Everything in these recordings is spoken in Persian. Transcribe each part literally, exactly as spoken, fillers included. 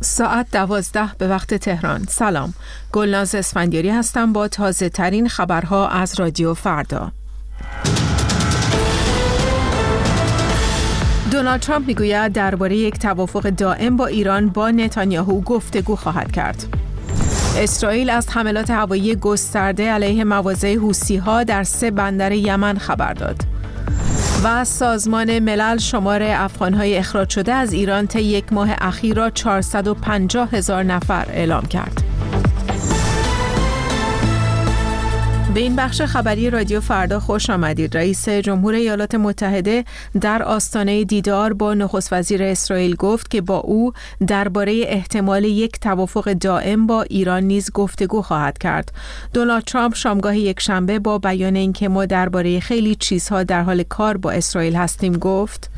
ساعت دوازده به وقت تهران. سلام، گلناز اسفندیاری هستم با تازه ترین خبرها از رادیو فردا. دونالد ترامپ میگوید درباره یک توافق دائم با ایران با نتانیاهو گفتگو خواهد کرد. اسرائیل از حملات هوایی گسترده علیه مواضع حوثی‌ها در سه بندر یمن خبر داد. و سازمان ملل شمار افغان‌های اخراج شده از ایران طی یک ماه اخیر را چهارصد و پنجاه هزار نفر اعلام کرد. به این بخش خبری رادیو فردا خوش آمدید. رئیس جمهور ایالات متحده در آستانه دیدار با نخست وزیر اسرائیل گفت که با او درباره احتمال یک توافق دائم با ایران نیز گفتگو خواهد کرد. دونالد ترامپ شامگاه یک شنبه با بیان اینکه ما درباره خیلی چیزها در حال کار با اسرائیل هستیم گفت: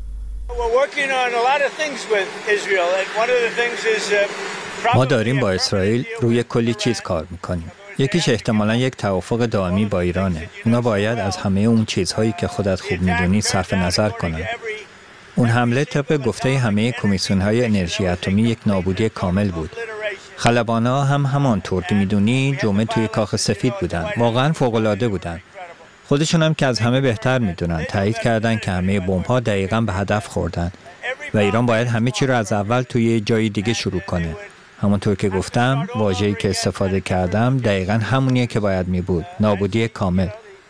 ما داریم با اسرائیل روی کلی چیز کار میکنیم. یکیش احتمالاً یک توافق دائمی با ایرانه. اونا باید از همه اون چیزهایی که خودت خوب میدونی صرف نظر کنن. اون حمله طبق گفته همه کمیسیون‌های انرژی اتمی یک نابودی کامل بود. خلبانا هم همانطور که میدونی جمعه توی کاخ سفید بودن. واقعاً فوق‌العاده بودن. خودشون هم که از همه بهتر میدونن تایید کردن که همه بمب‌ها دقیقاً به هدف خوردن و ایران باید همه چی رو از اول توی جای دیگه شروع کنه. همونطور که گفتم، واژه‌ای که استفاده کردم دقیقاً همونیه که باید می بود. نابودی کامل.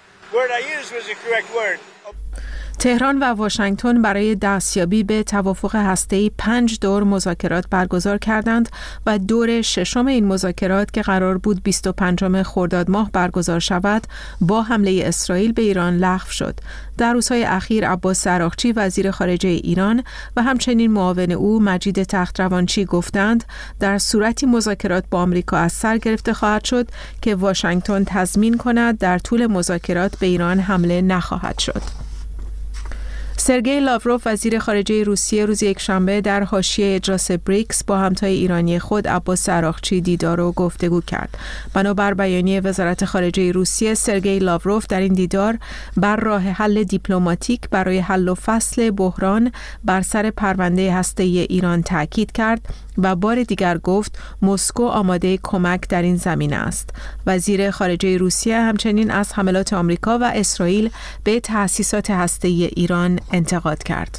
تهران و واشنگتن برای دستیابی به توافق هسته‌ای پنج دور مذاکرات برگزار کردند و دور ششم این مذاکرات که قرار بود بیست و پنجم خرداد ماه برگزار شود با حمله اسرائیل به ایران لغو شد. در روزهای اخیر عباس عراقچی وزیر خارجه ایران و همچنین معاون او مجید تخت‌روانچی گفتند در صورتی مذاکرات با آمریکا از سر گرفته خواهد شد که واشنگتن تضمین کند در طول مذاکرات به ایران حمله نخواهد شد. سرگئی لاوروف وزیر خارجه روسیه روز یکشنبه در حاشیه اجلاس بریکس با همتای ایرانی خود عباس عراقچی دیدار و گفتگو کرد. بنابر بیانیه وزارت خارجه روسیه، سرگئی لاوروف در این دیدار بر راه حل دیپلماتیک برای حل و فصل بحران بر سر پرونده هسته‌ای ایران تاکید کرد و بار دیگر گفت مسکو آماده کمک در این زمینه است. وزیر خارجه روسیه همچنین از حملات آمریکا و اسرائیل به تأسیسات هسته‌ای ایران انتقاد کرد.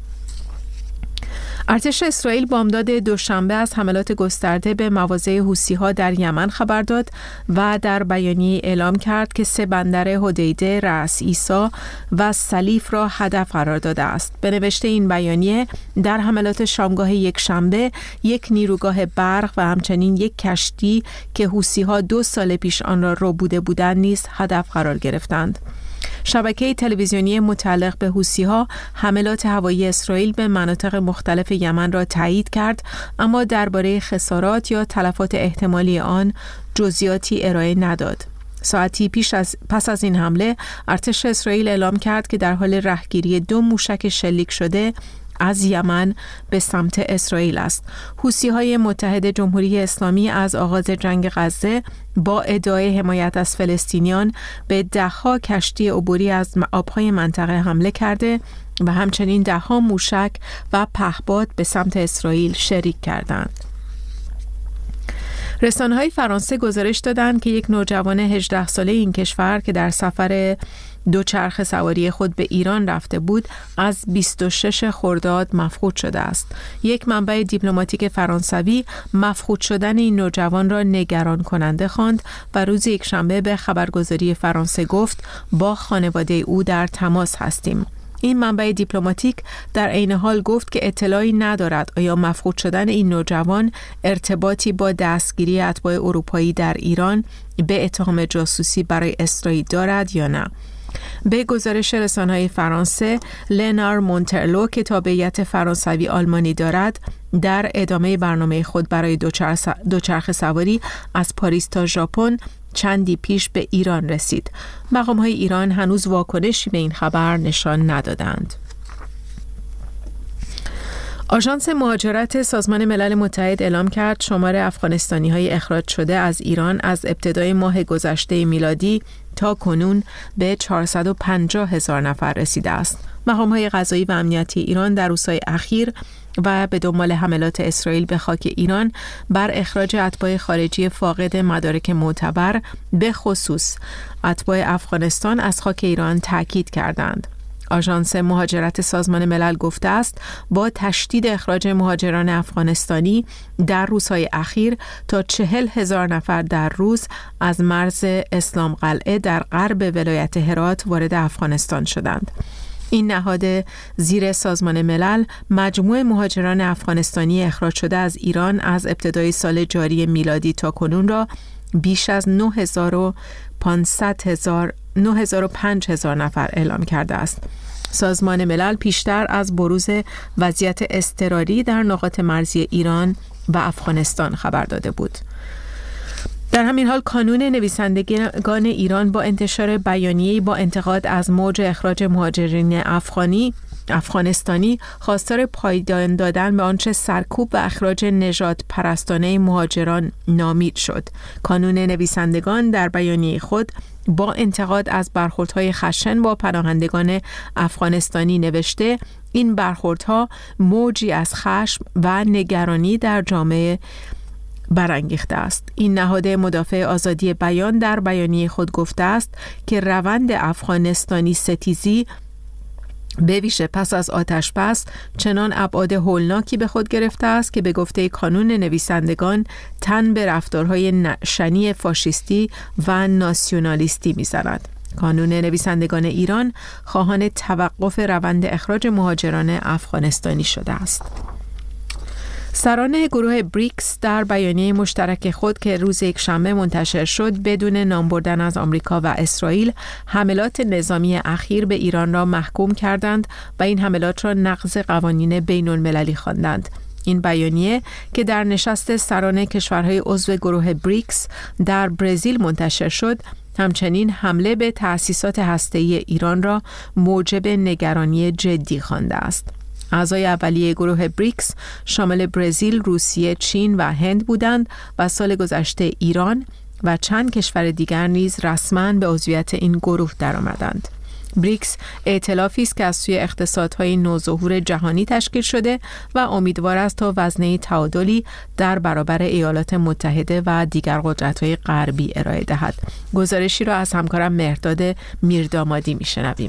ارتش اسرائیل بامداد دوشنبه از حملات گسترده به مواضع حوثی‌ها در یمن خبر داد و در بیانیه اعلام کرد که سه بندر حدیده، رأس عیسی و سلیف را هدف قرار داده است. به نوشته این بیانیه در حملات شامگاه یک شنبه یک نیروگاه برق و همچنین یک کشتی که حوثی‌ها دو سال پیش آن را ربوده بودند نیز هدف قرار گرفتند. شبکه تلویزیونی متعلق به حوثی‌ها حملات هوایی اسرائیل به مناطق مختلف یمن را تایید کرد، اما درباره خسارات یا تلفات احتمالی آن جزئیاتی ارائه نداد. ساعتی پیش از پس از این حمله، ارتش اسرائیل اعلام کرد که در حال رهگیری دو موشک شلیک شده از یمن به سمت اسرائیل است. حوثی‌های متحد جمهوری اسلامی از آغاز جنگ غزه با ادعای حمایت از فلسطینیان به ده‌ها کشتی عبوری از آب‌های منطقه حمله کرده و همچنین ده‌ها موشک و پهپاد به سمت اسرائیل شلیک کردند. رسانه‌های فرانسه گزارش دادند که یک نوجوان هجده ساله این کشور که در سفر دوچرخه سواری خود به ایران رفته بود از بیست و شش خرداد مفقود شده است. یک منبع دیپلماتیک فرانسوی مفقود شدن این نوجوان را نگران کننده خواند و روز یکشنبه به خبرگزاری فرانسه گفت با خانواده او در تماس هستیم. این منبع دیپلماتیک در عین حال گفت که اطلاعی ندارد آیا مفقود شدن این نوجوان ارتباطی با دستگیری اتباع اروپایی در ایران به اتهام جاسوسی برای اسرائیل دارد یا نه. به گزارش رسانه‌های فرانسه، لنار مونترلو که تابعیت فرانسوی آلمانی دارد در ادامه برنامه خود برای دوچرخه سواری از پاریس تا ژاپن چندی پیش به ایران رسید. مقام‌های ایران هنوز واکنشی به این خبر نشان ندادند. آژانس مهاجرت سازمان ملل متحد اعلام کرد شمار افغانستانی‌های اخراج شده از ایران از ابتدای ماه گذشته میلادی تا کنون به چهارصد و پنجاه هزار نفر رسیده است. مقام‌های قضایی و امنیتی ایران در روزهای اخیر و به دنبال حملات اسرائیل به خاک ایران بر اخراج اتباع خارجی فاقد مدارک معتبر، به خصوص اتباع افغانستان، از خاک ایران تاکید کردند. آژانس مهاجرت سازمان ملل گفته است با تشدید اخراج مهاجران افغانستانی در روزهای اخیر تا چهل هزار نفر در روز از مرز اسلام قلعه در غرب ولایت هرات وارد افغانستان شدند. این نهاد زیر سازمان ملل مجموع مهاجران افغانستانی اخراج شده از ایران از ابتدای سال جاری میلادی تا کنون را بیش از نه هزار و پنج هزار نفر اعلام کرده است. سازمان ملل پیشتر از بروز وضعیت اضطراری در نقاط مرزی ایران و افغانستان خبر داده بود. در همین حال کانون نویسندگان ایران با انتشار بیانیه‌ای با انتقاد از موج اخراج مهاجرین افغانی افغانستانی خواستار پایان دادن به آنچه سرکوب و اخراج نژاد پرستانه مهاجران نامید شد. کانون نویسندگان در بیانیه خود با انتقاد از برخوردهای خشن با پناهندگان افغانستانی نوشته این برخوردها موجی از خشم و نگرانی در جامعه برانگیخته است. این نهاد مدافع آزادی بیان در بیانیه خود گفته است که روند افغانستانی ستیزی به ویژه پس از آتش بس چنان ابعاد هولناکی به خود گرفته است که به گفته کانون نویسندگان تن به رفتارهای شنی فاشیستی و ناسیونالیستی می‌زند. کانون نویسندگان ایران خواهان توقف روند اخراج مهاجران افغانستانی شده است. سران گروه بریکس در بیانیه مشترک خود که روز یکشنبه منتشر شد بدون نام بردن از آمریکا و اسرائیل حملات نظامی اخیر به ایران را محکوم کردند و این حملات را نقض قوانین بین المللی خواندند. این بیانیه که در نشست سران کشورهای عضو گروه بریکس در برزیل منتشر شد همچنین حمله به تأسیسات هسته‌ای ایران را موجب نگرانی جدی خوانده است. اعضای اولیه گروه بریکس شامل برزیل، روسیه، چین و هند بودند و سال گذشته ایران و چند کشور دیگر نیز رسما به عضویت این گروه درآمدند. بریکس ائتلافی است که از سوی اقتصادهای نوظهور جهانی تشکیل شده و امیدوار است تا وزنه تعادلی در برابر ایالات متحده و دیگر قدرت‌های غربی ارائه دهد. گزارشی را از همکارم مهرداد میردامادی میشنویم.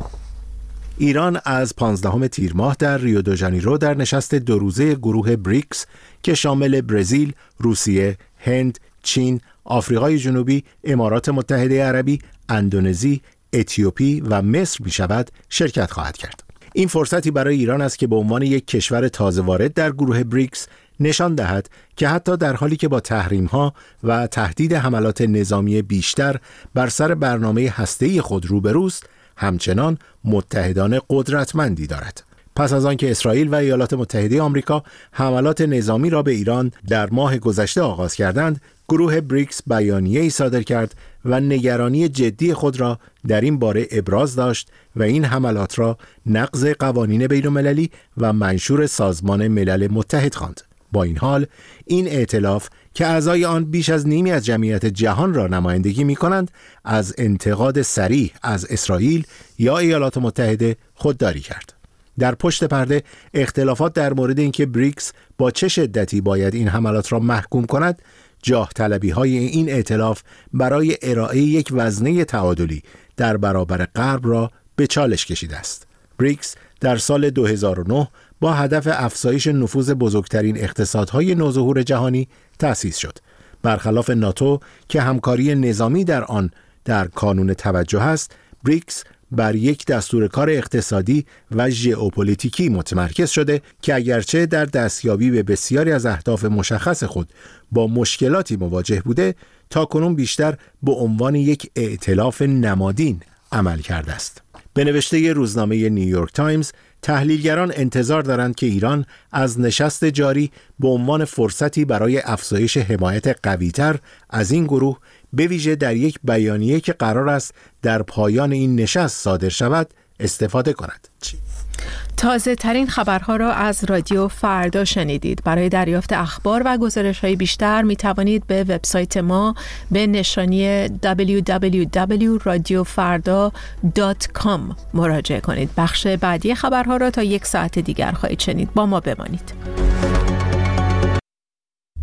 ایران از پانزدهم تیر ماه در ریو دو ژانیرو در نشست دو روزه گروه بریکس که شامل برزیل، روسیه، هند، چین، آفریقای جنوبی، امارات متحده عربی، اندونزی، اتیوپی و مصر می شود شرکت خواهد کرد. این فرصتی برای ایران است که به عنوان یک کشور تازه وارد در گروه بریکس نشان دهد که حتی در حالی که با تحریم‌ها و تهدید حملات نظامی بیشتر بر سر برنامه هسته‌ای خود روبروست، همچنان متحدان قدرتمندی دارد. پس از آنکه اسرائیل و ایالات متحده آمریکا حملات نظامی را به ایران در ماه گذشته آغاز کردند، گروه بریکس بیانیه‌ای صادر کرد و نگرانی جدی خود را در این باره ابراز داشت و این حملات را نقض قوانین بین‌المللی و منشور سازمان ملل متحد خواند. با این حال این ائتلاف که اعضای آن بیش از نیمی از جمعیت جهان را نمایندگی می‌کنند، از انتقاد صریح از اسرائیل یا ایالات متحده خودداری کرد. در پشت پرده اختلافات در مورد اینکه بریکس با چه شدتی باید این حملات را محکوم کند، جاه طلبی های این ائتلاف برای ارائه یک وزنه تعادلی در برابر غرب را به چالش کشیده است. بریکس در سال دو هزار و نه با هدف افزایش نفوذ بزرگترین اقتصادهای نوظهور جهانی تأسیس شد. برخلاف ناتو که همکاری نظامی در آن در کانون توجه است، بریکس بر یک دستور کار اقتصادی و ژئوپلیتیکی متمرکز شده که اگرچه در دستیابی به بسیاری از اهداف مشخص خود با مشکلاتی مواجه بوده، تاکنون بیشتر به عنوان یک ائتلاف نمادین عمل کرده است. به نوشته روزنامه نیویورک تایمز، تحلیلگران انتظار دارند که ایران از نشست جاری به عنوان فرصتی برای افزایش حمایت قوی‌تر از این گروه، به ویژه در یک بیانیه که قرار است در پایان این نشست صادر شود، استفاده کند. تازه ترین خبرها را از رادیو فردا شنیدید. برای دریافت اخبار و گزارش های بیشتر می توانید به وبسایت ما به نشانی دبلیو دبلیو دبلیو دات رادیو فردا دات کام مراجعه کنید. بخش بعدی خبرها را تا یک ساعت دیگر خواهید شنید. با ما بمانید.